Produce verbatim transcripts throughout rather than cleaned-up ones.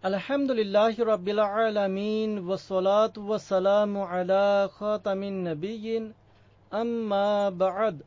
আলহামদুলিল্লাহি রাব্বিল আলামিন ওয়াসসালাতু ওয়াসসালামু আলা খাতামিন নাবিয়্যিন আম্মা বা'দ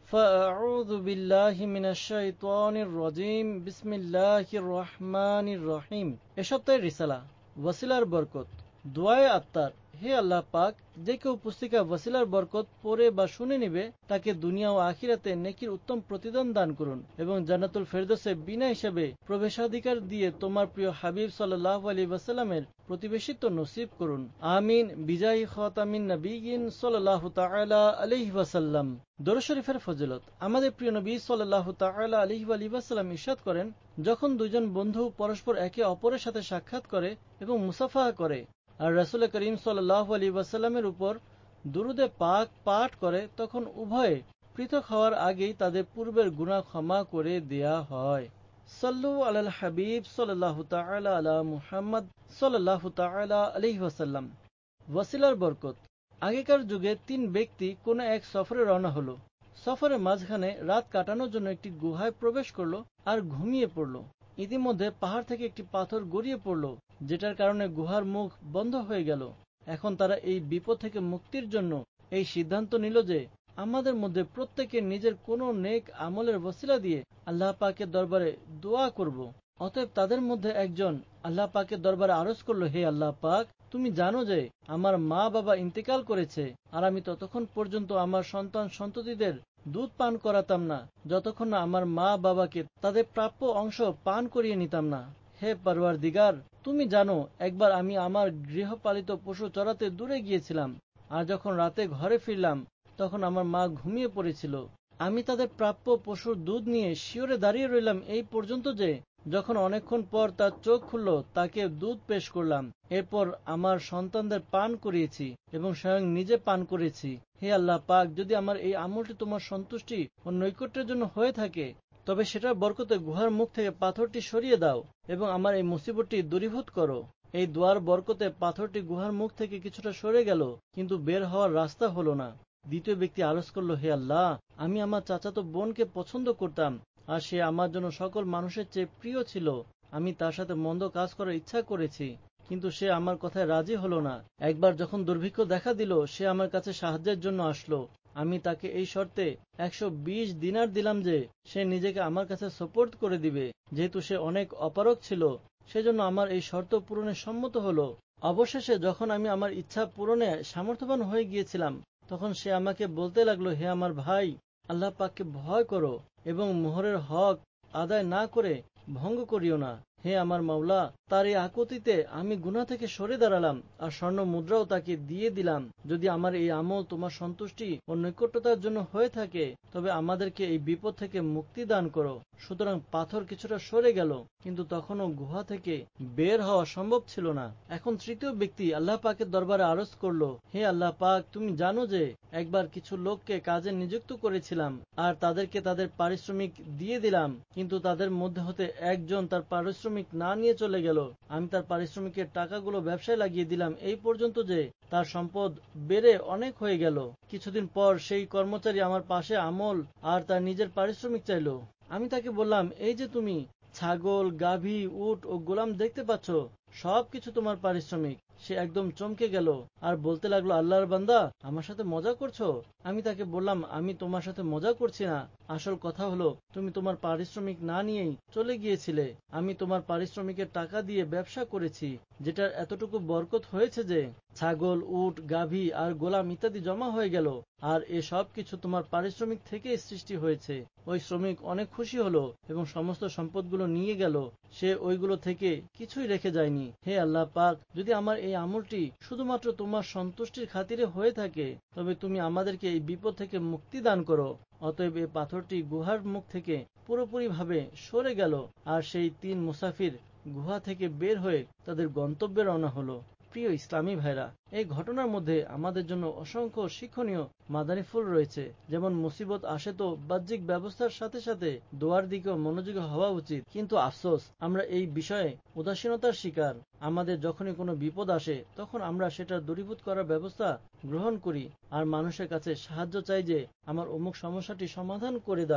ফাআউযু বিল্লাহি মিনাশ শাইতানির রাজীম বিসমিল্লাহির রহমানির রহিম। এ সপ্তাহের রিসালা ওয়াসিলার বরকত। দোয়ায়ে আত্মার। হে আল্লাহ পাক, যে কেউ পুস্তিকা ওয়াসিলার বরকত পড়ে বা শুনে নিবে তাকে দুনিয়া ও আখিরাতে নেকির উত্তম প্রতিদান দান করুন এবং জান্নাতুল ফেরদৌসে বিনা হিসাবে প্রবেশাধিকার দিয়ে তোমার প্রিয় হাবিব সাল্লাল্লাহু আলাইহি ওয়াসাল্লামের প্রতিবেশিত্ব নসিব করুন। আমিন বিজাহি খাতামিন নাবিয়্যিন সাল্লাল্লাহু তাআলা আলাইহি ওয়াসাল্লাম। দরুদ শরীফের ফজিলত। আমাদের প্রিয় নবী সাল্লাল্লাহু তাআলা আলাইহি ওয়াসাল্লাম ইরশাদ করেন, যখন দুইজন বন্ধু পরস্পর একে অপরের সাথে সাক্ষাৎ করে এবং মুসাফাহা করে আর রাসূল করিম সাল্লাল্লাহু আলাইহি ওয়াসাল্লামের উপর দুরুদে পাক পাঠ করে, তখন উভয়ে পৃথক হওয়ার আগেই তাদের পূর্বের গুনাহ ক্ষমা করে দেয়া হয়। সাল্লু আলাল হাবিব সাল্লাল্লাহু তাআলা আলা মুহাম্মদ সাল্লাল্লাহু তাআলা আলাইহি ওয়াসাল্লাম। ওয়াসিলার বরকত। আগেকার যুগে তিন ব্যক্তি কোনো এক সফরে রওনা হলো। সফরের মাঝখানে রাত কাটানোর জন্য একটি গুহায় প্রবেশ করলো আর ঘুমিয়ে পড়লো। ইতিমধ্যে পাহাড় থেকে একটি পাথর গড়িয়ে পড়লো, যেটার কারণে গুহার মুখ বন্ধ হয়ে গেল। এখন তারা এই বিপদ থেকে মুক্তির জন্য এই সিদ্ধান্ত নিল যে আমাদের মধ্যে প্রত্যেকে নিজের কোনো নেক আমলের ওসিলা দিয়ে আল্লাহ পাকের দরবারে দোয়া করব। অতএব তাদের মধ্যে একজন আল্লাহ পাকের দরবারে আরজ করলো, হে আল্লাহ পাক, তুমি জানো যে আমার মা বাবা ইন্তেকাল করেছে আর আমি ততক্ষণ পর্যন্ত আমার সন্তান সন্ততিদের দুধ পান করাতাম না যতক্ষণ না আমার মা বাবাকে তাদের প্রাপ্য অংশ পান করিয়ে নিতাম না। হে পরওয়ারদিগার, তুমি জানো একবার আমি আমার গৃহপালিত পশু চরাতে দূরে গিয়েছিলাম আর যখন রাতে ঘরে ফিরলাম তখন আমার মা ঘুমিয়ে পড়েছিল। আমি তাদের প্রাপ্য পশুর দুধ নিয়ে শিয়রে দাঁড়িয়ে রইলাম এই পর্যন্ত যে যখন অনেকক্ষণ পর তার চোখ খুলল তাকে দুধ পেশ করলাম। এরপর আমার সন্তানদের পান করিয়েছি এবং স্বয়ং নিজে পান করেছি। হে আল্লাহ পাক, যদি আমার এই আমলটি তোমার সন্তুষ্টি ও নৈকট্যের জন্য হয়ে থাকে তবে সেটার বরকতে গুহার মুখ থেকে পাথরটি সরিয়ে দাও এবং আমার এই মুসিবতটি দূরীভূত করো। এই দোয়ার বরকতে পাথরটি গুহার মুখ থেকে কিছুটা সরে গেল, কিন্তু বের হওয়ার রাস্তা হলো না। দ্বিতীয় ব্যক্তি আরজ করল, হে আল্লাহ, আমি আমার চাচাতো বোনকে পছন্দ করতাম আর সে আমার জন্য সকল মানুষের চেয়ে প্রিয় ছিল। আমি তার সাথে মন্দ কাজ করার ইচ্ছা করেছি, কিন্তু সে আমার কথায় রাজি হলো না। একবার যখন দুর্ভিক্ষ দেখা দিল সে আমার কাছে সাহায্যের জন্য আসলো। আমি তাকে এই শর্তে একশো বিশ দিনার দিলাম যে সে নিজেকে আমার কাছে সোপর্দ করে দিবে। যেহেতু সে অনেক অপারগ ছিল সেজন্য আমার এই শর্ত পূরণে সম্মত হলো। অবশেষে যখন আমি আমার ইচ্ছা পূরণে সামর্থ্যবান হয়ে গিয়েছিলাম তখন সে আমাকে বলতে লাগলো, হে আমার ভাই, আল্লাহ পাককে ভয় করো এবং মোহরের হক আদায় না করে ভঙ্গ করিও না। হে আমার মাওলা, তার এই আকুতিতে আমি গুনাহ থেকে সরে দাঁড়ালাম আর স্বর্ণ মুদ্রাও তাকে দিয়ে দিলাম। যদি আমার এই আমল তোমার সন্তুষ্টি ও নৈকট্যতার জন্য হয়ে থাকে তবে আমাদেরকে এই বিপদ থেকে মুক্তি দান করো। সুতরাং পাথর কিছুটা সরে গেল, কিন্তু তখনও গুহা থেকে বের হওয়া সম্ভব ছিল না। এখন তৃতীয় ব্যক্তি আল্লাহ পাকের দরবারে আরজ করলো, হে আল্লাহ পাক, তুমি জানো যে একবার কিছু লোককে কাজে নিযুক্ত করেছিলাম আর তাদেরকে তাদের পারিশ্রমিক দিয়ে দিলাম, কিন্তু তাদের মধ্যে হতে একজন তার পারিশ্রমিক না নিয়ে চলে গেল। আমি তার পারিশ্রমিকের টাকাগুলো ব্যবসায় লাগিয়ে দিলাম এই পর্যন্ত যে তার সম্পদ বেড়ে অনেক হয়ে গেল। কিছুদিন পর সেই কর্মচারী আমার পাশে আমল আর তার নিজের পারিশ্রমিক চাইল। আমি তাকে বললাম, এই যে তুমি ছাগল, গাভী, উট ও গোলাম দেখতে পাচ্ছ, সবকিছু তোমার পারিশ্রমিক। সে একদম চমকে গেল আর বলতে লাগলো, আল্লাহর বান্দা, আমার সাথে মজা করছো? আমি তাকে বললাম, আমি তোমার সাথে মজা করছি না। আসল কথা হলো তুমি তোমার পারিশ্রমিক না নিয়েই চলে গিয়েছিলে। আমি তোমার পারিশ্রমিকের টাকা দিয়ে ব্যবসা করেছি, যেটার এতটুকু বরকত হয়েছে যে ছাগল, উট, গাভী আর গোলাম ইত্যাদি জমা হয়ে গেল, আর এ সব কিছু তোমার পারিশ্রমিক থেকেই সৃষ্টি হয়েছে। ওই শ্রমিক অনেক খুশি হলো এবং সমস্ত সম্পদগুলো নিয়ে গেল। সে ওইগুলো থেকে কিছুই রেখে যায়নি। হে আল্লাহ পাক, যদি আমার এই আমলটি শুধুমাত্র তোমার সন্তুষ্টির খাতিরে হয়ে থাকে তবে তুমি আমাদেরকে এই বিপদ থেকে মুক্তি দান করো। অতএব এই পাথরটি গুহার মুখ থেকে পুরোপুরি ভাবে সরে গেল আর সেই তিন মুসাফির গুহা থেকে বের হয়ে তাদের গন্তব্যে রওনা হলো। প্রিয় ইসলামী ভাইরা, এই ঘটনার মধ্যে আমাদের জন্য অসংখ্য শিক্ষণীয় মাদানী ফুল রয়েছে। যেমন মুসিবত আসে তো বাহ্যিক ব্যবস্থার সাথে সাথে দোয়ার দিকেও মনোযোগী হওয়া উচিত, কিন্তু আফসোস আমরা এই বিষয়ে উদাসীনতার শিকার। আমাদের যখনই কোনো বিপদ আসে তখন আমরা সেটা দূরীভূত করার ব্যবস্থা গ্রহণ করি আর মানুষের কাছে সাহায্য চাই যে আমার অমুক সমস্যাটি সমাধান করে দাও,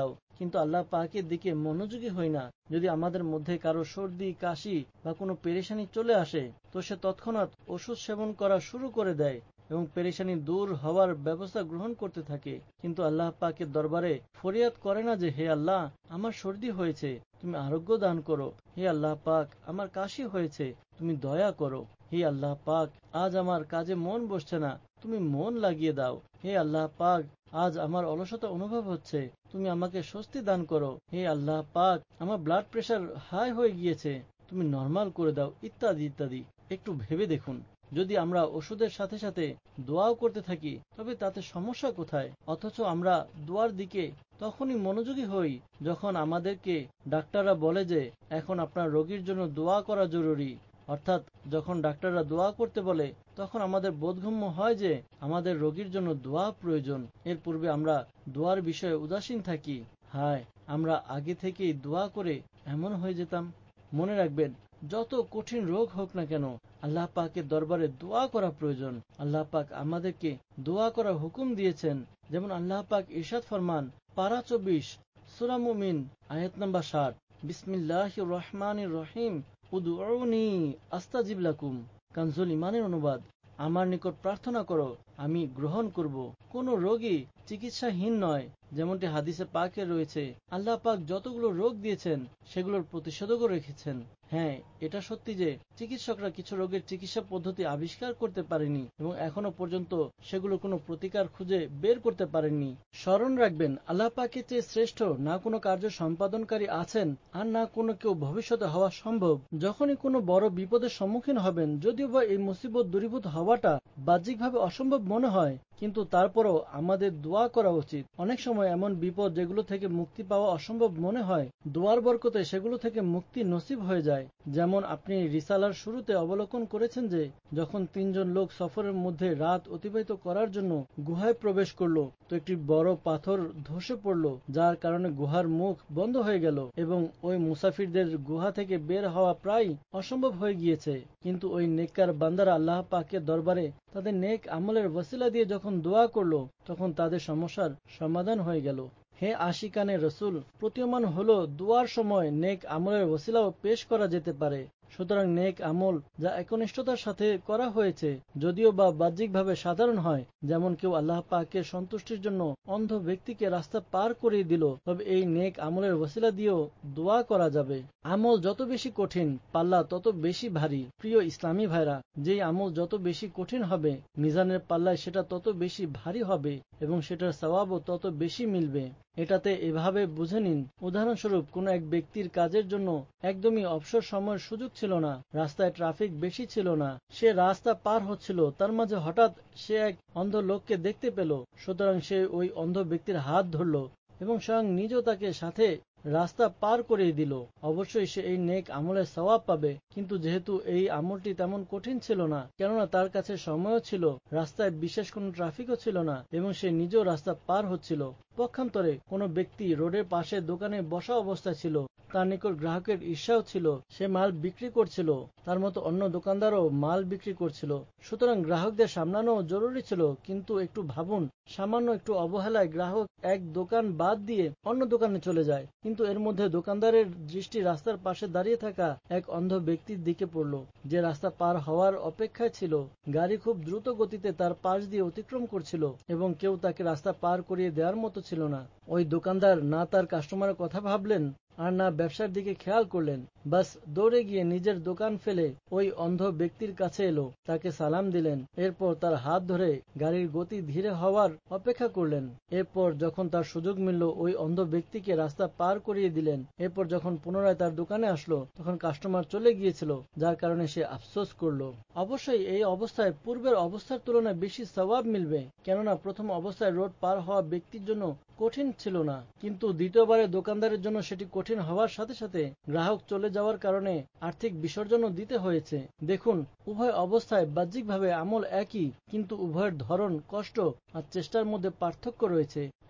কিন্তু আল্লাহ পাকের দিকে মনোযোগী হই না। যদি আমাদের মধ্যে কারো সর্দি কাশি বা কোনো পেরেশানি চলে আসে, তো সে তৎক্ষণাৎ ওষুধ সেবন করা শুরু করে দেয় এবং পেরেশানি দূর হওয়ার ব্যবস্থা গ্রহণ করতে থাকে। কিন্তু আল্লাহ পাকের দরবারে ফরিয়াদ করে না যে, হে আল্লাহ, আমার সর্দি হয়েছে, তুমি আরোগ্য দান করো। হে আল্লাহ পাক, আমার কাশি হয়েছে, তুমি দয়া করো। হে আল্লাহ পাক, আজ আমার কাজে মন বসছে না, তুমি মন লাগিয়ে দাও। হে আল্লাহ পাক, আজ আমার অলসতা অনুভব হচ্ছে, তুমি আমাকে স্বস্তি দান করো। হে আল্লাহ পাক, আমার ব্লাড প্রেশার হাই হয়ে গিয়েছে, তুমি নরমাল করে দাও, ইত্যাদি ইত্যাদি। একটু ভেবে দেখুন, যদি আমরা ওষুধের সাথে সাথে দোয়াও করতে থাকি, তবে তাতে সমস্যা কোথায়? অথচ আমরা দোয়ার দিকে তখনই মনোযোগী হই যখন আমাদেরকে ডাক্তাররা বলে যে এখন আপনার রোগীর জন্য দোয়া করা জরুরি। অর্থাৎ যখন ডাক্তাররা দোয়া করতে বলে, তখন আমাদের বোধগম্য হয় যে আমাদের রোগীর জন্য দোয়া প্রয়োজন। এর পূর্বে আমরা দোয়ার বিষয়ে উদাসীন থাকি। হায়, আমরা আগে থেকেই দোয়া করে এমন হয়ে যেতাম। মনে রাখবেন, যত কঠিন রোগ হোক না কেন, আল্লাহ পাকের দরবারে দোয়া করা প্রয়োজন। আল্লাহ পাক আমাদেরকে দোয়া করার হুকুম দিয়েছেন। যেমন আল্লাহ পাক ইরশাদ ফরমান, পারা চব্বিশ, সূরা মুমিন, আয়াত নাম্বার ষাট, বিসমিল্লাহির রহমানির রহিম, উদউনি আস্তাজিব লাকুম। কানজুল ইমানের অনুবাদ, আমার নিকট প্রার্থনা করো, আমি গ্রহণ করব। কোন রোগী চিকিৎসাহীন নয়, যেমনটি হাদিসে পাকে রয়েছে। আল্লাহ পাক যতগুলো রোগ দিয়েছেন, সেগুলোর প্রতিষেধকও রেখেছেন। হ্যাঁ, এটা সত্যি যে চিকিৎসকরা কিছু রোগের চিকিৎসা পদ্ধতি আবিষ্কার করতে পারেনি এবং এখনো পর্যন্ত সেগুলো কোনো প্রতিকার খুঁজে বের করতে পারেননি। স্মরণ রাখবেন, আল্লাহ পাকের চেয়ে শ্রেষ্ঠ না কোনো কার্য সম্পাদনকারী আছেন, আর না কোনো কেউ ভবিষ্যতে হওয়া সম্ভব। যখনই কোনো বড় বিপদের সম্মুখীন হবেন, যদিও বা এই মুসিবত দূরীভূত হওয়াটা বাহ্যিকভাবে অসম্ভব মনে হয়, কিন্তু তারপরও আমাদের দোয়া করা উচিত। অনেক সময় এমন বিপদ যেগুলো থেকে মুক্তি পাওয়া অসম্ভব মনে হয়, দোয়ার বরকতে সেগুলো থেকে মুক্তি নসিব হয়ে যায়। যেমন আপনি রিসালার শুরুতে অবলোকন করেছেন যে যখন তিনজন লোক সফরের মধ্যে রাত অতিবাহিত করার জন্য গুহায় প্রবেশ করলো, তো একটি বড় পাথর ধসে পড়ল, যার কারণে গুহার মুখ বন্ধ হয়ে গেল এবং ওই মুসাফিরদের গুহা থেকে বের হওয়া প্রায় অসম্ভব হয়ে গিয়েছে। কিন্তু ওই নেককার বান্দারা আল্লাহ পাকের দরবারে তাদের নেক আমলের ওসিলা দিয়ে যখন দোয়া করলো, তখন তাদের সমস্যার সমাধান হয়ে গেল। হে আশিকানে রসুল, প্রতীয়মান হলো দোয়ার সময় নেক আমলের ওসিলাও পেশ করা যেতে পারে। সুতরাং নেক আমল যা একনিষ্ঠতার সাথে করা হয়েছে, যদিও বা বাহ্যিকভাবে সাধারণ হয়, যেমন কেউ আল্লাহ পাকের সন্তুষ্টির জন্য অন্ধ ব্যক্তিকে রাস্তা পার করিয়ে দিল, তবে এই নেক আমলের ওসিলা দিয়েও দোয়া করা যাবে। আমল যত বেশি কঠিন, পাল্লা তত বেশি ভারী। প্রিয় ইসলামী ভাইরা, যেই আমল যত বেশি কঠিন হবে, মিজানের পাল্লায় সেটা তত বেশি ভারী হবে এবং সেটার সওয়াবও তত বেশি মিলবে। এটাতে এভাবে বুঝে নিন, উদাহরণস্বরূপ কোন এক ব্যক্তির কাজের জন্য একদমই অবসর সময়ের সুযোগ ছিল না, রাস্তায় ট্রাফিক বেশি ছিল না, সে রাস্তা পার হচ্ছিল, তার মাঝে হঠাৎ সে এক অন্ধ লোককে দেখতে পেল। সুতরাং সে ওই অন্ধ ব্যক্তির হাত ধরল এবং স্বয়ং নিজেও তাকে সাথে রাস্তা পার করিয়ে দিল। অবশ্যই সে এই নেক আমলের সওয়াব পাবে, কিন্তু যেহেতু এই আমলটি তেমন কঠিন ছিল না, কেননা তার কাছে সময়ও ছিল, রাস্তায় বিশেষ কোনো ট্রাফিকও ছিল না এবং সে নিজেও রাস্তা পার হচ্ছিল। পক্ষান্তরে কোনো ব্যক্তি রোডের পাশে দোকানে বসা অবস্থায় ছিল, তার নিকট গ্রাহকের ঈর্ষাও ছিল, সে মাল বিক্রি করছিল, তার মতো অন্য দোকানদারও মাল বিক্রি করছিল। সুতরাং গ্রাহকদের সামলানো জরুরি ছিল। কিন্তু একটু ভাবুন, সামান্য একটু অবহেলায় গ্রাহক এক দোকান বাদ দিয়ে অন্য দোকানে চলে যায়, কিন্তু এর মধ্যে দোকানদারের দৃষ্টি রাস্তার পাশে দাঁড়িয়ে থাকা এক অন্ধ ব্যক্তির দিকে পড়ল, যে রাস্তা পার হওয়ার অপেক্ষায় ছিল। গাড়ি খুব দ্রুত গতিতে তার পাশ দিয়ে অতিক্রম করছিল এবং কেউ তাকে রাস্তা পার করিয়ে দেওয়ার মতো ছিল না। ওই দোকানদার না তার কাস্টমারের কথা ভাবলেন আর না ব্যবসার দিকে খেয়াল করলেন, বাস দৌড়ে গিয়ে নিজের দোকান ফেলে ওই অন্ধ ব্যক্তির কাছে এলো, তাকে সালাম দিলেন, এরপর তার হাত ধরে গাড়ির গতি ধীরে হওয়ার অপেক্ষা করলেন। এরপর যখন তার সুযোগ মিলল, ওই অন্ধ ব্যক্তিকে রাস্তা পার করিয়ে দিলেন। এরপর যখন পুনরায় তার দোকানে আসলো, তখন কাস্টমার চলে গিয়েছিল, যার কারণে সে আফসোস করলো। অবশ্যই এই অবস্থায় পূর্বের অবস্থার তুলনায় বেশি সওয়াব মিলবে, কেননা প্রথম অবস্থায় রোড পার হওয়া ব্যক্তির জন্য কঠিন ছিল না, কিন্তু দ্বিতীয়বারে দোকানদারের জন্য সেটি কঠিন হওয়ার সাথে সাথে গ্রাহক চলে যাওয়ার কারণে আর্থিক বিসর্জনও দিতে হয়েছে। দেখুন, উভয় অবস্থায় বাহ্যিকভাবে আমল একই, কিন্তু উভয়ের ধরন, কষ্ট আর চেষ্টার মধ্যে পার্থক্য রয়েছে।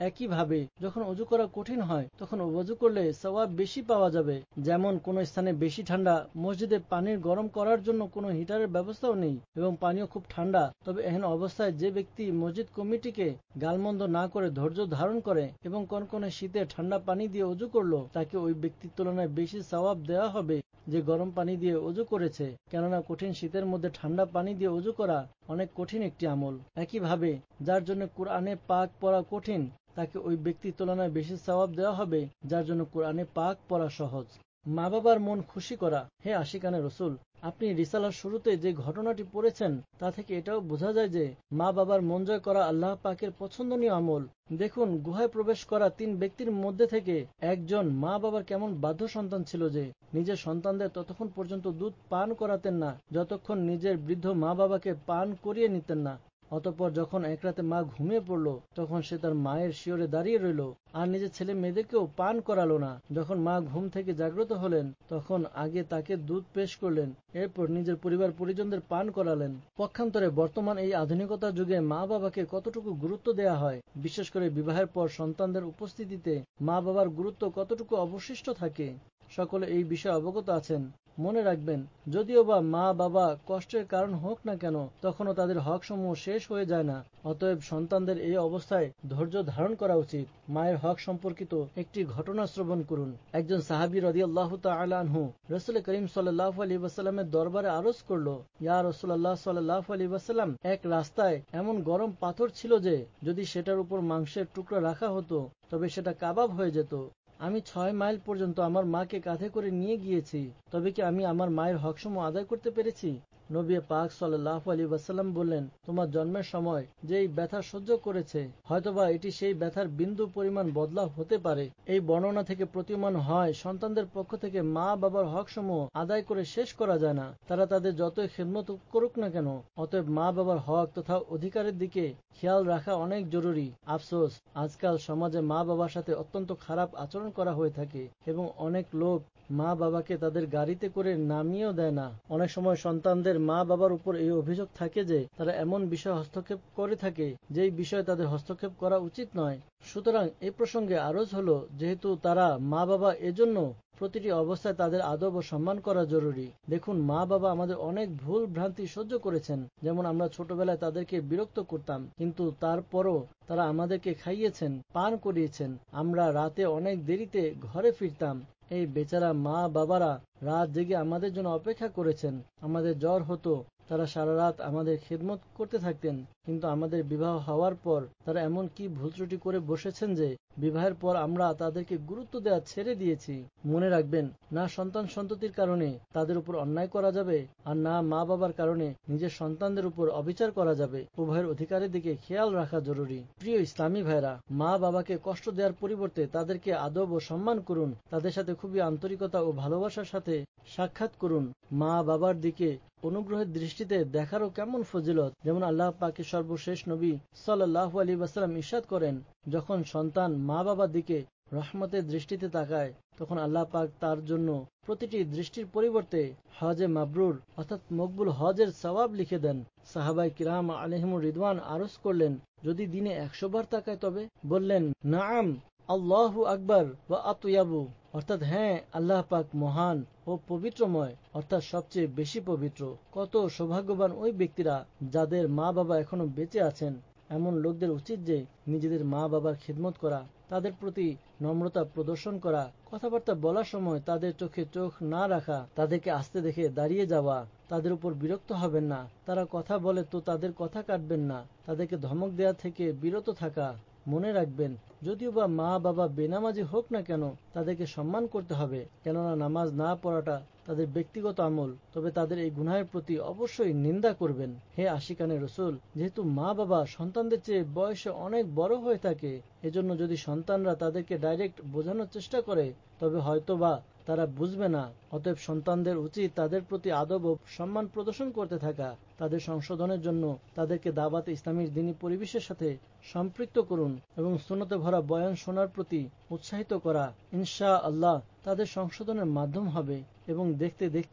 একইভাবে যখন অজু করা কঠিন হয় তখন ওযু করলে সওয়াব বেশি পাওয়া যাবে। যেমন কোন স্থানে বেশি ঠান্ডা, মসজিদে পানির গরম করার জন্য কোনো হিটারের ব্যবস্থাও নেই এবং পানিও খুব ঠান্ডা, তবে এহেন অবস্থায় যে ব্যক্তি মসজিদ কমিটিকে গালমন্দ না করে ধৈর্য ধারণ করে এবং কনকনে শীতে ঠান্ডা পানি দিয়ে অজু করলো, তাকে ওই ব্যক্তির তুলনায় বেশি সওয়াব দেওয়া হবে যে গরম পানি দিয়ে অজু করেছে, কেননা কঠিন শীতের মধ্যে ঠান্ডা পানি দিয়ে অজু করা অনেক কঠিন একটি আমল। একইভাবে যার জন্য কোরআনে পাক পড়া কঠিন, তাকে ওই ব্যক্তির তুলনায় বেশি সওয়াব দেওয়া হবে যার জন্য কোরআনে পাক পড়া সহজ। মা বাবার মন খুশি করা। হে আশিকানে রসুল, আপনি রিসালার শুরুতে যে ঘটনাটি পড়েছেন তা থেকে এটাও বোঝা যায় যে মা বাবার মন জয় করা আল্লাহ পাকের পছন্দনীয় আমল। দেখুন, গুহায় প্রবেশ করা তিন ব্যক্তির মধ্যে থেকে একজন মা বাবার কেমন বাধ্য সন্তান ছিল যে নিজের সন্তানদের ততক্ষণ পর্যন্ত দুধ পান করাতেন না যতক্ষণ নিজের বৃদ্ধ মা বাবাকে পান করিয়ে নিতেন না। অতঃপর যখন এক রাতে মা ঘুমিয়ে পড়ল তখন সে তার মায়ের শিয়রে দাঁড়িয়ে রইল আর নিজের ছেলে মেয়েদেরকেও পান করালো না। যখন মা ঘুম থেকে জাগ্রত হলেন তখন আগে তাকে দুধ পেশ করলেন, এরপর নিজের পরিবার পরিজনদের পান করালেন। পক্ষান্তরে বর্তমান এই আধুনিকতার যুগে মা বাবাকে কতটুকু গুরুত্ব দেয়া হয়, বিশেষ করে বিবাহের পর সন্তানদের উপস্থিতিতে মা বাবার গুরুত্ব কতটুকু অবশিষ্ট থাকে, সকলে এই বিষয়ে অবগত আছেন। মনে রাখবেন, যদিও বা মা বাবা কষ্টের কারণ হোক না কেন তখনও তাদের হক সমূহ শেষ হয়ে যায় না। অতএব সন্তানদের এই অবস্থায় ধৈর্য ধারণ করা উচিত। মায়ের হক সম্পর্কিত একটি ঘটনা শ্রবণ করুন। একজন সাহাবী রাদিয়াল্লাহু তাআলা আনহু রাসূল করিম সাল্লাল্লাহু আলাইহি ওয়াসাল্লামের দরবারে আরজ করল, ইয়া রাসূলুল্লাহ সাল্লাল্লাহু আলাইহি ওয়াসাল্লাম, এক রাস্তায় এমন গরম পাথর ছিল যে যদি সেটার উপর মাংসের টুকরো রাখা হতো তবে সেটা কাবাব হয়ে যেত। আমি ছয় মাইল পর্যন্ত আমার মাকে কাঁধে করে নিয়ে গিয়েছি, তবে কি আমি আমার মায়ের হকসমূহ আদায় করতে পেরেছি? নবী পাক সাল্লাল্লাহু আলাইহি ওয়াসাল্লাম বললেন, তোমার জন্মের সময় যে এই ব্যথা সহ্য করেছে হয়তোবা এটি সেই ব্যথার বিন্দু পরিমাণ বদলাও হতে পারে। এই বর্ণনা থেকে প্রতীয়মান হয় সন্তানদের পক্ষ থেকে মা বাবার হকসমূহ আদায় করে শেষ করা যায় না, তারা তাদের যতই খেদমত করুক না কেন। অতএব মা বাবার হক তথা অধিকারের দিকে খেয়াল রাখা অনেক জরুরি। আফসোস, আজকাল সমাজে মা বাবার সাথে অত্যন্ত খারাপ আচরণ করা হয়ে থাকে এবং অনেক লোক মা বাবাকে তাদের গাড়িতে করে নামিয়েও দেয় না। অনেক সময় সন্তানদের মা বাবার উপর এই অভিযোগ থাকে যে তারা এমন বিষয়ে হস্তক্ষেপ করে থাকে যেই বিষয়ে তাদের হস্তক্ষেপ করা উচিত নয়। সুতরাং এই প্রসঙ্গে আরজ হলো, যেহেতু তারা মা বাবা, এজন্য প্রতিটি অবস্থায় তাদের আদব ও সম্মান করা জরুরি। দেখুন, মা বাবা আমাদের অনেক ভুল ভ্রান্তি সহ্য করেছেন। যেমন আমরা ছোটবেলায় তাদেরকে বিরক্ত করতাম, কিন্তু তারপরও তারা আমাদেরকে খাইয়েছেন, পান করিয়েছেন। আমরা রাতে অনেক দেরিতে ঘরে ফিরতাম, এই বেচারা মা বাবারা রাত জেগে আমাদের জন্য অপেক্ষা করেছেন। আমাদের জ্বর হতো, তারা সারা রাত আমাদের খেদমত করতে থাকতেন, কিন্তু আমাদের বিবাহ হওয়ার পর তারা এমন কি ভুল ত্রুটি করে বসেছেন যে বিবাহের পর আমরা তাদেরকে গুরুত্ব দেওয়া ছেড়ে দিয়েছি। মনে রাখবেন, না সন্তান সন্ততির কারণে তাদের উপর অন্যায় করা যাবে আর না মা বাবার কারণে নিজের সন্তানদের উপর অবিচার করা যাবে। উভয়ের অধিকারের দিকে খেয়াল রাখা জরুরি। প্রিয় ইসলামী ভাইরা, মা বাবাকে কষ্ট দেওয়ার পরিবর্তে তাদেরকে আদব ও সম্মান করুন। তাদের সাথে খুবই আন্তরিকতা ও ভালোবাসার সাথে সাক্ষাৎ করুন। মা বাবার দিকে অনুগ্রহের দৃষ্টিতে দেখারও কেমন ফজিলত। যেমন আল্লাহ পাকের সর্বশেষ নবী সাল্লাল্লাহু আলাইহি ওয়াসাল্লাম ইরশাদ করেন, যখন সন্তান মা বাবার দিকে রহমতের দৃষ্টিতে তাকায় তখন আল্লাহ পাক তার জন্য প্রতিটি দৃষ্টির পরিবর্তে হজে মাবরুর অর্থাৎ মকবুল হজের সওয়াব লিখে দেন। সাহাবাই কিরাম আলাইহিমুর রিদওয়ান আরজ করলেন, যদি দিনে একশো বার তাকায় তবে? বললেন, নাআম, আল্লাহু আকবার ওয়া আতয়াবু, অর্থাৎ হ্যাঁ, আল্লাহ পাক মহান ও পবিত্রময়, অর্থাৎ সবচেয়ে বেশি পবিত্র। কত সৌভাগ্যবান ওই ব্যক্তিরা যাদের মা বাবা এখনো বেঁচে আছেন। এমন লোকদের উচিত যে নিজেদের মা বাবার খিদমত করা, তাদের প্রতি নম্রতা প্রদর্শন করা, কথাবার্তা বলার সময় তাদের চোখে চোখ না রাখা, তাদেরকে আসতে দেখে দাঁড়িয়ে যাওয়া, তাদের উপর বিরক্ত হবেন না। তারা কথা বলে তো তাদের কথা কাটবেন না, তাদেরকে ধমক দেওয়া থেকে বিরত থাকা। মনে রাখবেন, যদিও বা মা বাবা বেনামাজি হোক না কেন তাদেরকে সম্মান করতে হবে, কেননা নামাজ না পড়াটা তাদের ব্যক্তিগত আমল। তবে তাদের এই গুনাহের প্রতি অবশ্যই নিন্দা করবেন। হে আশিকানে রসুল, যেহেতু মা বাবা সন্তানদের চেয়ে বয়সে অনেক বড় হয়ে থাকে, এজন্য যদি সন্তানরা তাদেরকে ডাইরেক্ট বোঝানোর চেষ্টা করে তবে হয়তোবা তারা বুঝবে না। অতএব সন্তানদের উচিত তাদের প্রতি আদব ও সম্মান প্রদর্শন করতে থাকা। তাদের সংশোধনের জন্য তাদেরকে দাওয়াতে ইসলামীর দ্বীনী পরিবেশের সাথে সম্পৃক্ত করুন এবং সুন্নতে ভরা বয়ান শোনার প্রতি উৎসাহিত করা ইনশা আল্লাহ তাদের সংশোধনের মাধ্যম হবে এবং দেখতে দেখতেই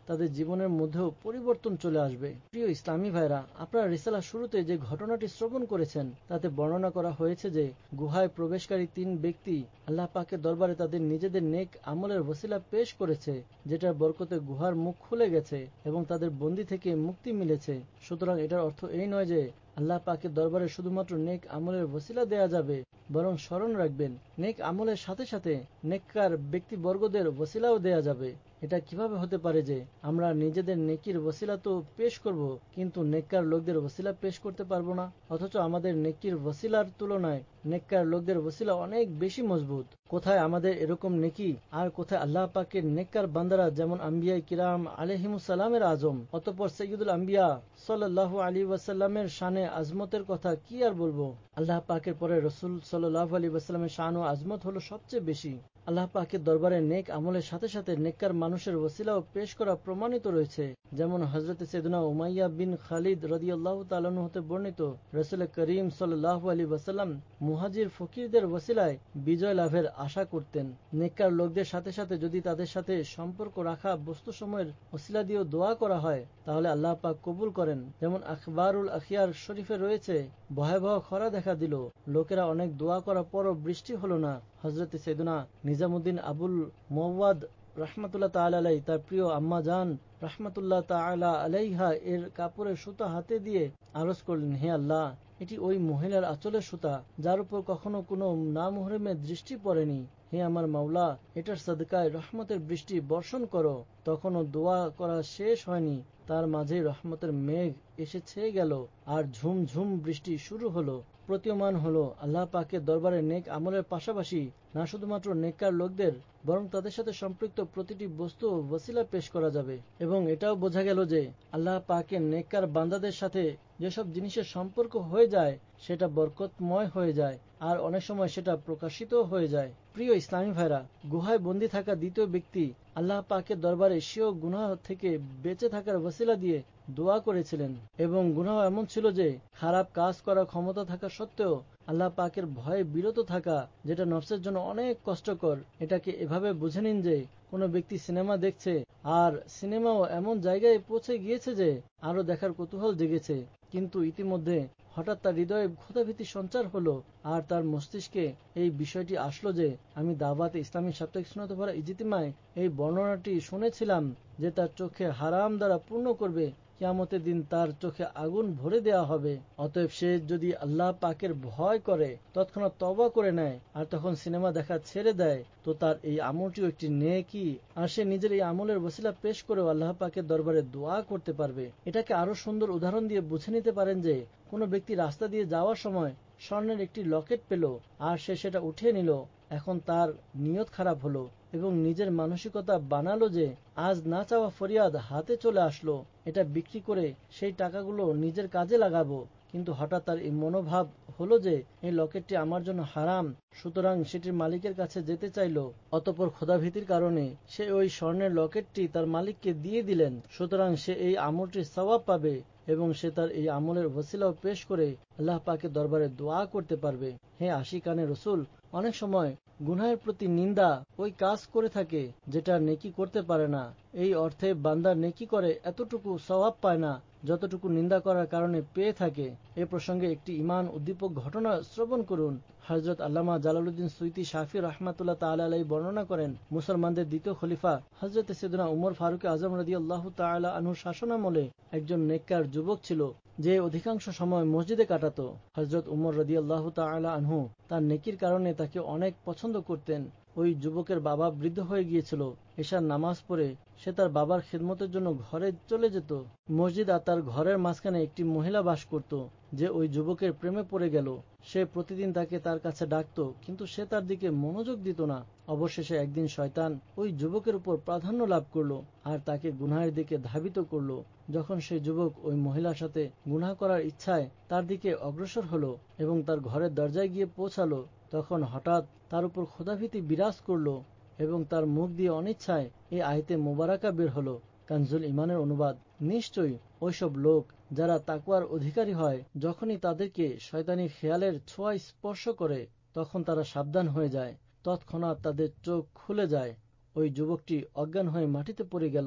তাদের জীবনের মধ্যেও পরিবর্তন চলে আসবে। প্রিয় ইসলামী ভাইরা, আপনারা রিসালার শুরুতে যে ঘটনাটি শ্রবণ করেছেন তাতে বর্ণনা করা হয়েছে যে গুহায় প্রবেশকারী তিন ব্যক্তি আল্লাহ পাকের দরবারে তাদের নিজেদের নেক আমলের ওসিলা পেশ করেছে, যেটার বরকতে গুহার মুখ খুলে গেছে এবং তাদের বন্দী থেকে মুক্তি মিলেছে। সুতরাং এটার অর্থ এই নয় যে আল্লাহ পাকের দরবারে শুধুমাত্র নেক আমলের ওসিলা দেয়া যাবে, বরং স্মরণ রাখবেন নেক আমলের সাথে সাথে নেককার ব্যক্তিবর্গদের ওসিলাও দেয়া যাবে। এটা কিভাবে হতে পারে যে আমরা নিজেদের নেকির ওসিলা তো পেশ করব, কিন্তু নেককার লোকদের ওসিলা পেশ করতে পারবো না, অথচ আমাদের নেকির ওসিলার তুলনায় নেককার লোকদের ওসিলা অনেক বেশি মজবুত। কোথায় আমাদের এরকম নেকি আর কোথায় আল্লাহ পাকের নেককার বান্দারা যেমন আম্বিয়া কিরাম আলাইহিমুস সালামের আজম, অতঃপর সৈয়দুল আম্বিয়া সাল্লাল্লাহু আলাইহি ওয়াসাল্লামের শানে আজমতের কথা কি আর বলবো। আল্লাহ পাকের পরে রাসূল সাল্লাল্লাহু আলাইহি ওয়াসাল্লামের শান ও আজমত হলো সবচেয়ে বেশি। আল্লাহ পাকের দরবারে নেক আমলের সাথে সাথে নেককার মানুষের ওসিলাও পেশ করা প্রমাণিত রয়েছে। যেমন হযরত সাইয়েদনা উমাইয়া বিন খালিদ রাদিয়াল্লাহু তাআলা আনহু হতে বর্ণিত, রাসূল করিম সাল্লাল্লাহু আলাইহি ওয়াসাল্লাম মুহাজির ফকিরদের ওসিলায় বিজয় লাভের আশা করতেন। নেককার লোকদের সাথে সাথে যদি তাদের সাথে সম্পর্ক রাখা বস্তুসমূহের ওসিলা দিয়েও দোয়া করা হয় তাহলে আল্লাহ পাক কবুল করেন। যেমন আখবারুল আখিয়ার শরীফে রয়েছে, ভয়াবহ খরা দেখা দিল, লোকেরা অনেক দোয়া করার পরও বৃষ্টি হলো না। হযরত সাইয়েদনা নিজামুদ্দিন আবুল মুওয়াদ রাহমাতুল্লাহ তাআলা আলাইহি তার প্রিয় আম্মা জান রাহমাতুল্লাহ তাআলা আলাইহা এর কাপড়ের সুতা হাতে দিয়ে আরজ করলেন, হে আল্লাহ, এটি ওই মহিলার আঁচলের সুতা যার উপর কখনো কোনো নামুহরিমের দৃষ্টি পড়েনি। হে আমার মাওলা, এটার সাদকায় রহমতের বৃষ্টি বর্ষণ করো। তখনও দোয়া করা শেষ হয়নি, তার মাঝে রহমতের মেঘ এসে ছেয়ে গেল আর ঝুমঝুম বৃষ্টি শুরু হলো। প্রতীয়মান হলো আল্লাহ পাকের দরবারে নেক আমলের পাশাপাশি না শুধুমাত্র নেককার লোকদের বরং তাদের সাথে সম্পৃক্ত প্রতিটি বস্তু ওসিলা পেশ করা যাবে। এবং এটাও বোঝা গেল যে আল্লাহ পাকের নেককার বান্দাদের সাথে যেসব জিনিসের সম্পর্ক হয়ে যায় সেটা বরকতময় হয়ে যায় আর অনেক সময় সেটা প্রকাশিত হয়ে যায়। প্রিয় ইসলামী ভাইরা, গুহায় বন্দী থাকা দ্বিতীয় ব্যক্তি আল্লাহ পাকের দরবারে সেও গুনাহ থেকে বেঁচে থাকার ওসিলা দিয়ে দোয়া করেছিলেন এবং গুনাহ এমন ছিল যে খারাপ কাজ করার ক্ষমতা থাকা সত্ত্বেও আল্লাহ পাকের ভয়ে বিরত থাকা, যেটা নফসের জন্য অনেক কষ্টকর। এটাকে এভাবে বুঝে নিন যে কোনো ব্যক্তি সিনেমা দেখছে আর সিনেমাও এমন জায়গায় পৌঁছে গিয়েছে যে আরো দেখার কৌতূহল জেগেছে, কিন্তু ইতিমধ্যে হঠাৎ তার হৃদয়ে ক্ষুধাভীতি সঞ্চার হলো আর তার মস্তিষ্কে এই বিষয়টি আসলো যে আমি দাওয়াতে ইসলামী সাপ্তাহিক সুন্নাত ভরা ইজতিমায় এই বর্ণনাটি শুনেছিলাম যে তার চোখে হারাম দ্বারা পূর্ণ করবে, কিয়ামতের দিন তার চোখে আগুন ভরে দেওয়া হবে। অতএব সে যদি আল্লাহ পাকের ভয় করে তৎক্ষণাৎ তওবা করে নেয় আর তখন সিনেমা দেখা ছেড়ে দেয় তো তার এই আমলটিও একটি নেকি আর সে নিজের এই আমলের ওসিলা পেশ করেও আল্লাহ পাকের দরবারে দোয়া করতে পারবে। এটাকে আরো সুন্দর উদাহরণ দিয়ে বুঝে নিতে পারেন যে কোনো ব্যক্তি রাস্তা দিয়ে যাওয়ার সময় স্বর্ণের একটি লকেট পেল আর সে সেটা উঠিয়ে নিল। এখন তার নিয়ত খারাপ হলো এবং নিজের মানসিকতা বানালো যে আজ না চাওয়া ফরিয়াদ হাতে চলে আসলো, এটা বিক্রি করে সেই টাকাগুলো নিজের কাজে লাগাবো। কিন্তু হঠাৎ তার এই মনোভাব হলো যে এই লকেটটি আমার জন্য হারাম, সুতরাং সেটির মালিকের কাছে যেতে চাইল। অতঃপর ক্ষুধাভীতির কারণে সে ওই স্বর্ণের লকেটটি তার মালিককে দিয়ে দিলেন। সুতরাং সে এই আমলটির সওয়াব পাবে এবং সে তার এই আমলের ওসিলাও পেশ করে আল্লাহ পাকের দরবারে দোয়া করতে পারবে। হে আশিকানে রসুল, অনেক সময় গুনাহের প্রতি নিন্দা ওই কাজ করে থাকে যেটা নেকি করতে পারে না। এই অর্থে বান্দা নেকি করে এতটুকু সওয়াব পায় না যতটুকু নিন্দা করার কারণে পেয়ে থাকে। এ প্রসঙ্গে একটি ঈমান উদ্দীপক ঘটনা শ্রবণ করুন। হযরত আল্লামা জালালউদ্দিন সুয়ুতী শাফি রাহমাতুল্লাহ তাআলা আলাইহি বর্ণনা করেন, মুসলমানদের দ্বিতীয় খলিফা হযরত সাইয়েদনা উমর ফারুক আজম রাদিয়াল্লাহু তাআলা আনহুর শাসনামলে একজন নেককার যুবক ছিল যে অধিকাংশ সময় মসজিদে কাটাতো। হযরত উমর রাদিয়াল্লাহু তাআলা আনহু তার নেকির কারণে তাকে অনেক পছন্দ করতেন। ওই যুবকের বাবা বৃদ্ধ হয়ে গিয়েছিল। এশার নামাজ পড়ে সে তার বাবার খিদমতের জন্য ঘরে চলে যেত। মসজিদ আর তার ঘরের মাঝখানে একটি মহিলা বাস করত যে ওই যুবকের প্রেমে পড়ে গেল। সে প্রতিদিন তাকে তার কাছে ডাকতো, কিন্তু সে তার দিকে মনোযোগ দিত না। অবশেষে একদিন শয়তান ওই যুবকের উপর প্রাধান্য লাভ করলো আর তাকে গুনাহের দিকে ধাবিত করলো। যখন সেই যুবক ওই মহিলার সাথে গুনাহ করার ইচ্ছায় তার দিকে অগ্রসর হলো এবং তার ঘরের দরজায় গিয়ে পৌঁছালো, তখন হঠাৎ তার উপর ক্ষুধাভীতি বিরাজ করলো এবং তার মুখ দিয়ে অনিচ্ছায় এই আয়াতে মুবারাকা বের হলো। কানজুল ইমানের অনুবাদ, নিশ্চয়ই ওইসব লোক যারা তাকওয়ার অধিকারী হয় যখনই তাদেরকে শয়তানি খেয়ালের ছোঁয়া স্পর্শ করে তখন তারা সাবধান হয়ে যায়, তৎক্ষণাৎ তাদের চোখ খুলে যায়। ওই যুবকটি অজ্ঞান হয়ে মাটিতে পড়ে গেল।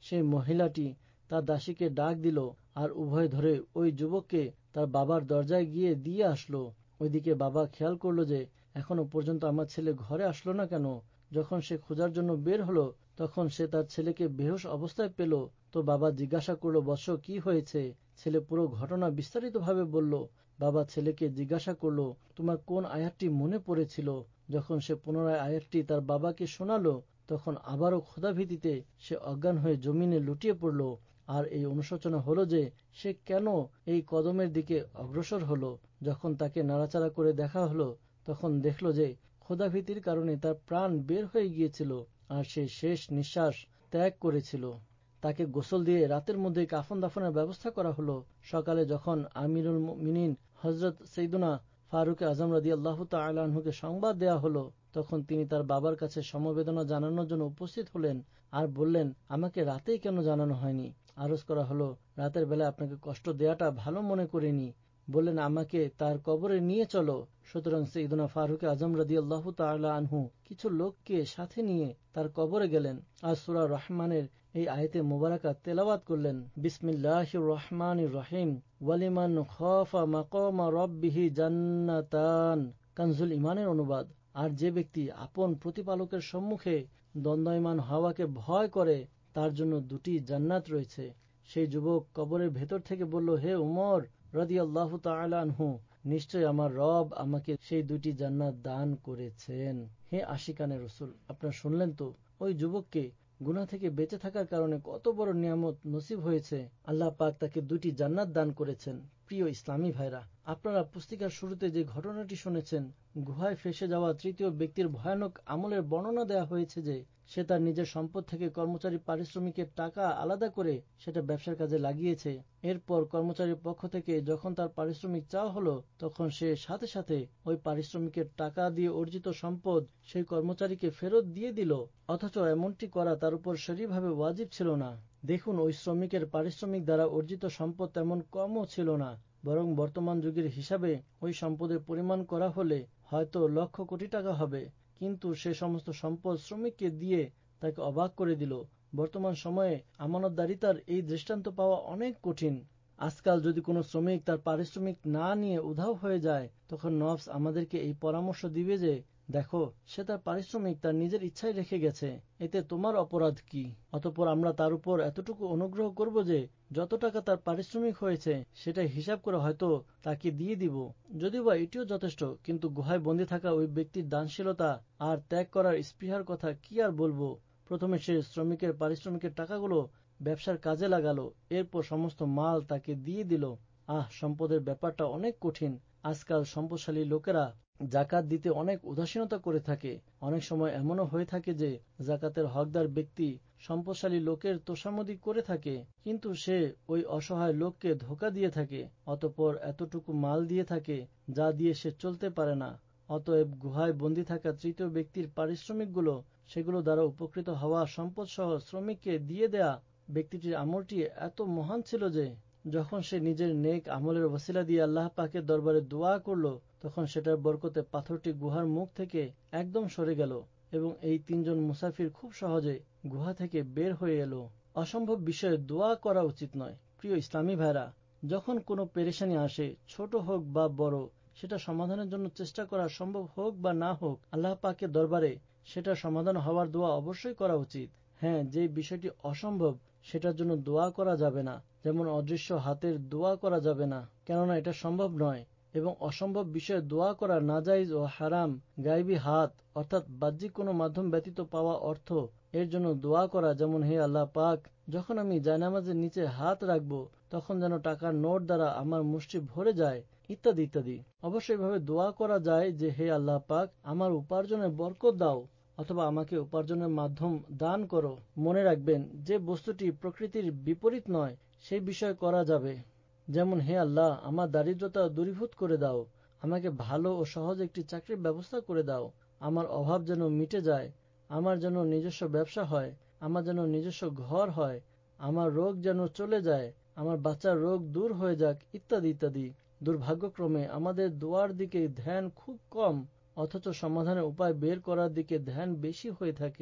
সেই মহিলাটি তার দাসীকে ডাক দিল আর উভয় ধরে ওই যুবককে তার বাবার দরজায় গিয়ে দিয়ে আসলো। ওইদিকে বাবা খেয়াল করলো যে এখনো পর্যন্ত আমার ছেলে ঘরে আসলো না কেন। যখন সে খোঁজার জন্য বের হলো তখন সে তার ছেলেকে বেহুশ অবস্থায় পেল। তো বাবা জিজ্ঞাসা করলো, বৎস কি হয়েছে? ছেলে পুরো ঘটনা বিস্তারিতভাবে বলল। বাবা ছেলেকে জিজ্ঞাসা করলো, তোমার কোন আয়াতটি মনে পড়েছিল? যখন সে পুনরায় আয়াতটি তার বাবাকে শোনালো তখন আবারও ক্ষুধাভীতিতে সে অজ্ঞান হয়ে জমিনে লুটিয়ে পড়ল। আর এই অনুশোচনা হলো যে সে কেন এই কদমের দিকে অগ্রসর হলো। যখন তাকে নাড়াচাড়া করে দেখা হলো তখন দেখল যে ক্ষুধাভীতির কারণে তার প্রাণ বের হয়ে গিয়েছিল আর সে শেষ নিঃশ্বাস ত্যাগ করেছিল। তাকে গোসল দিয়ে রাতের মধ্যে কাফন দাফনের ব্যবস্থা করা হলো। সকালে যখন আমিরুল মুমিনিন হযরত সৈয়দনা ফারুক আজম রাদিয়াল্লাহু তাআলা আনহুকে সংবাদ দেয়া হলো তখন তিনি তার বাবার কাছে সমবেদনা জানানোর জন্য উপস্থিত হলেন আর বললেন, আমাকে রাতেই কেন জানানো হয়নি? আরজ করা হলো, রাতের বেলা আপনাকে কষ্ট দেয়াটা ভালো মনে করিনি। বললেন, আমাকে তার কবরে নিয়ে চলো। সুতরাং সৈয়দনা ফারুক আজম রাদিয়াল্লাহু তাআলা আনহু কিছু লোককে সাথে নিয়ে তার কবরে গেলেন আর সূরা রহমানের এই আয়াতে মুবারাকা তেলাওয়াত করলেন। বিসমিল্লাহির রহমানির রহিম, ওয়ালিমান খাফা মাকামা রাব্বিহি জান্নাতান। কানজুল ইমানের অনুবাদ। আর যে ব্যক্তি আপন প্রতিপালকের সম্মুখে দ্বন্দ্বয়মান হওয়াকে ভয় করে তার জন্য দুটি জান্নাত রয়েছে। সেই যুবক কবরের ভেতর থেকে বলল, হে উমর রাদিয়াল্লাহু তাআলা আনহু, নিশ্চয় আমার রব আমাকে সেই দুটি জান্নাত দান করেছেন। হে আশিকানে রাসূল, আপনারা শুনলেন তো ওই যুবককে গুনাহ থেকে বেঁচে থাকার কারণে কত বড় নিয়ামত নসিব হয়েছে। আল্লাহ পাক তাকে দুটি জান্নাত দান করেছেন। প্রিয় ইসলামী ভাইরা, আপনারা পুস্তিকার শুরুতে যে ঘটনাটি শুনেছেন, গুহায় ফেসে যাওয়া তৃতীয় ব্যক্তির ভয়ানক আমলের বর্ণনা দেয়া হয়েছে যে সে তার নিজের সম্পদ থেকে কর্মচারী পারিশ্রমিকের টাকা আলাদা করে সেটা ব্যবসার কাজে লাগিয়েছে। এরপর কর্মচারীর পক্ষ থেকে যখন তার পারিশ্রমিক চাওয়া হলো তখন সে সাথে সাথে ওই পারিশ্রমিকের টাকা দিয়ে অর্জিত সম্পদ সেই কর্মচারীকে ফেরত দিয়ে দিল, অথচ এমনটি করা তার উপর শরীয়ভাবে ওয়াজিব ছিল না। দেখুন, ওই শ্রমিকের পারিশ্রমিক দ্বারা অর্জিত সম্পদ তেমন কমও ছিল না, বরং বর্তমান যুগের হিসাবে ওই সম্পদের পরিমাণ করা হলে হয়তো লক্ষ কোটি টাকা হবে। কিন্তু সে সমস্ত সম্পদ শ্রমিককে দিয়ে তাকে অবাক করে দিল। বর্তমান সময়ে আমানতদারিতার এই দৃষ্টান্ত পাওয়া অনেক কঠিন। আজকাল যদি কোনো শ্রমিক তার পারিশ্রমিক না নিয়ে উধাও হয়ে যায় তখন নফস আমাদেরকে এই পরামর্শ দিবে যে দেখো, সে তার পারিশ্রমিক তার নিজের ইচ্ছায় রেখে গেছে, এতে তোমার অপরাধ কি? অতঃপর আমরা তার উপর এতটুকু অনুগ্রহ করব যে যত টাকা তার পারিশ্রমিক হয়েছে সেটা হিসাব করে হয়তো তাকে দিয়ে দিব। যদিও বা এটিও যথেষ্ট, কিন্তু গুহায় বন্দী থাকা ওই ব্যক্তির দানশীলতা আর ত্যাগ করার স্পৃহার কথা কি আর বলবো। প্রথমে সে শ্রমিকের পারিশ্রমিকের টাকাগুলো ব্যবসার কাজে লাগালো, এরপর সমস্ত মাল তাকে দিয়ে দিল। আহ, সম্পদের ব্যাপারটা অনেক কঠিন। আজকাল সম্পদশালী লোকেরা জাকাত দিতে অনেক উদাসীনতা করে থাকে। অনেক সময় এমনও হয়ে থাকে যে জাকাতের হকদার ব্যক্তি সম্পদশালী লোকের তোষামোদী করে থাকে, কিন্তু সে ওই অসহায় লোককে ধোঁকা দিয়ে থাকে, অতঃপর এতটুকু মাল দিয়ে থাকে যা দিয়ে সে চলতে পারে না। অতএব গুহায় বন্দী থাকা তৃতীয় ব্যক্তির পারিশ্রমিকগুলো, সেগুলো দ্বারা উপকৃত হওয়া সম্পদ সহ শ্রমিককে দিয়ে দেয়া ব্যক্তিটির আমলটি এত মহান ছিল যে যখন সে নিজের নেক আমলের ওসিলা দিয়ে আল্লাহ পাকের দরবারে দোয়া করল তখন সেটার বরকতে পাথরটি গুহার মুখ থেকে একদম সরে গেল এবং এই তিনজন মুসাফির খুব সহজে গুহা থেকে বের হয়ে এলো। অসম্ভব বিষয়ে দোয়া করা উচিত নয়। প্রিয় ইসলামী ভাইরা, যখন কোনো পেরেশানি আসে, ছোট হোক বা বড়, সেটা সমাধানের জন্য চেষ্টা করা সম্ভব হোক বা না হোক, আল্লাহ পাকের দরবারে সেটা সমাধান হওয়ার দোয়া অবশ্যই করা উচিত। হ্যাঁ, যে বিষয়টি অসম্ভব সেটার জন্য দোয়া করা যাবে না, যেমন অদৃশ্য হাতের দোয়া করা যাবে না, কেননা এটা সম্ভব নয়। এবং অসম্ভব বিষয়ে দোয়া করা নাজাইজ ও হারাম। গায়েবী হাত অর্থাৎ বাহ্যিক কোনো মাধ্যম ব্যতীত পাওয়া অর্থ এর জন্য দোয়া করা, যেমন হে আল্লাহ পাক, যখন আমি জায়নামাজের নিচে হাত রাখব তখন যেন টাকার নোট দ্বারা আমার মুষ্টি ভরে যায়, ইত্যাদি ইত্যাদি। অবশ্যই ভাবে দোয়া করা যায় যে হে আল্লাহ পাক, আমার উপার্জনের বরকত দাও অথবা আমাকে উপার্জনের মাধ্যম দান করো। মনে রাখবেন, যে বস্তুটি প্রকৃতির বিপরীত নয় সেই বিষয় করা যাবে, যেমন হে আল্লাহ, আমার দারিদ্রতা দূরীভূত করে দাও, আমাকে ভালো ও সহজ একটি চাকরির ব্যবস্থা করে দাও, আমার অভাব যেন মিটে যায়, আমার যেন নিজস্ব ব্যবসা হয়, আমার যেন নিজস্ব ঘর হয়, আমার রোগ যেন চলে যায়, আমার বাচ্চার রোগ দূর হয়ে যাক, ইত্যাদি ইত্যাদি। দুর্ভাগ্যক্রমে আমাদের দোয়ার দিকে ধ্যান খুব কম, অথচ সমাধানের উপায় বের করার দিকে ধ্যান বেশি হয়ে থাকে।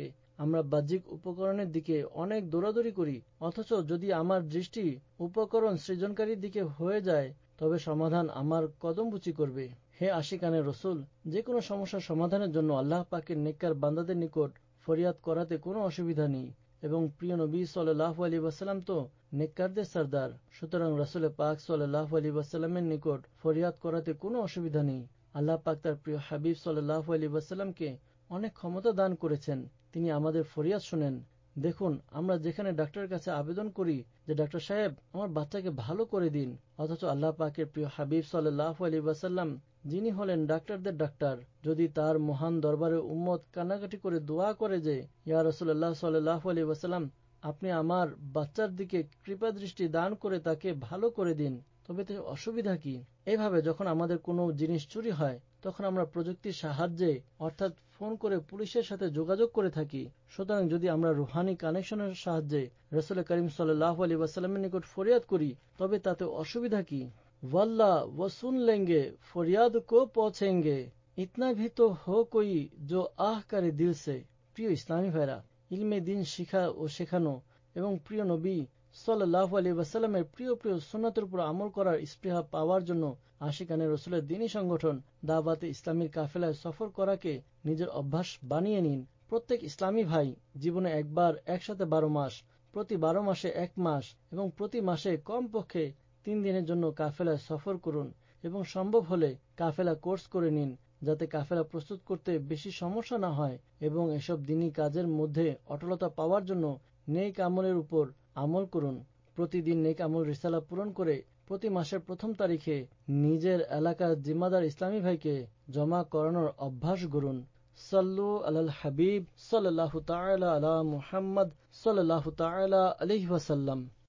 আমরা বাহ্যিক উপকরণের দিকে অনেক দৌড়াদৌড়ি করি, অথচ যদি আমার দৃষ্টি উপকরণ সৃজনকারীর দিকে হয়ে যায় তবে সমাধান আমার কদমবুচি করবে। হে আশিকানে রসুল, যে কোনো সমস্যার সমাধানের জন্য আল্লাহ পাকের নেককার বান্দাদের নিকট ফরিয়াদ করাতে কোনো অসুবিধা নেই এবং প্রিয় নবী সাল্লাল্লাহু আলাইহি ওয়াসাল্লাম তো নেককারদের সরদার। সুতরাং রাসূল পাক সাল্লাল্লাহু আলাইহি ওয়াসাল্লামের নিকট ফরিয়াদ করাতে কোনো অসুবিধা নেই। আল্লাহ পাক তার প্রিয় হাবিব সাল্লাল্লাহু আলাইহি ওয়াসাল্লামকে অনেক ক্ষমতা দান করেছেন, তিনি আমাদের ফরিয়াদ শুনেন। দেখুন, আমরা যেখানে ডাক্তারের কাছে আবেদন করি যে ডাক্তার সাহেব আমার বাচ্চাকে ভালো করে দিন, অথচ আল্লাহ পাকের প্রিয় হাবিব সাল্লাল্লাহু আলাইহি ওয়াসাল্লাম যিনি হলেন ডাক্তারদের ডাক্তার, যদি তার মহান দরবারে উম্মত কান্নাকাটি করে দোয়া করে যে ইয়া রাসূলুল্লাহ সাল্লাল্লাহু আলাইহি ওয়াসাল্লাম আপনি আমার বাচ্চার দিকে কৃপা দৃষ্টি দান করে তাকে ভালো করে দিন, তবে তো অসুবিধা কি? এইভাবে যখন আমাদের কোনো জিনিস চুরি হয় তখন আমরা প্রযুক্তির সাহায্যে অর্থাৎ ফোন করে পুলিশের সাথে যোগাযোগ করে থাকি। সুতরাং যদি আমরা রুহানি কানেকশনের সাহায্যে রাসূল করিম সাল্লাল্লাহু আলাইহি ওয়াসাল্লামের নিকট ফরিয়াদ করি তবে তাতে অসুবিধা কি? वल्लाह वो सुन लेंगे फरियाद को पहुंचेंगे इतना भी तो हो कोई जो आह करे दिल से। প্রিয় ইসলামী ভাইরা, ইলমে দিন শিখা ও শেখানো এবং প্রিয় নবী সাল্লাল্লাহু আলাইহি ওয়াসাল্লামের প্রিয় প্রিয় সুন্নাতের উপর আমল করার স্পৃহা পাওয়ার জন্য আশিকানে রসুলের দ্বীনী সংগঠন দাওয়াতে ইসলামীর কাফেলায় সফর করাকে নিজের অভ্যাস বানিয়ে নিন। প্রত্যেক ইসলামী ভাই জীবনে একবার একসাথে বারো মাস, প্রতি বারো মাসে এক মাস এবং প্রতি মাসে কমপক্ষে তিন দিনের জন্য কাফেলায় সফর করুন এবং সম্ভব হলে কাফেলা কোর্স করে নিন, যাতে কাফেলা প্রস্তুত করতে বেশি সমস্যা না হয়। এবং এসব দিনী কাজের মধ্যে অটলতা পাওয়ার জন্য নেক আমলের উপর আমল করুন। প্রতিদিন নেক আমল রিসালা পূরণ করে প্রতি মাসের প্রথম তারিখে নিজের এলাকার জিম্মাদার ইসলামী ভাইকে জমা করানোর অভ্যাস গড়ুন। সাল্লু আলাল হাবিব সাল্লাল্লাহু তাআলা আলা মুহাম্মদ সাল্লাল্লাহু তাআলা আলাইহি ওয়াসাল্লাম।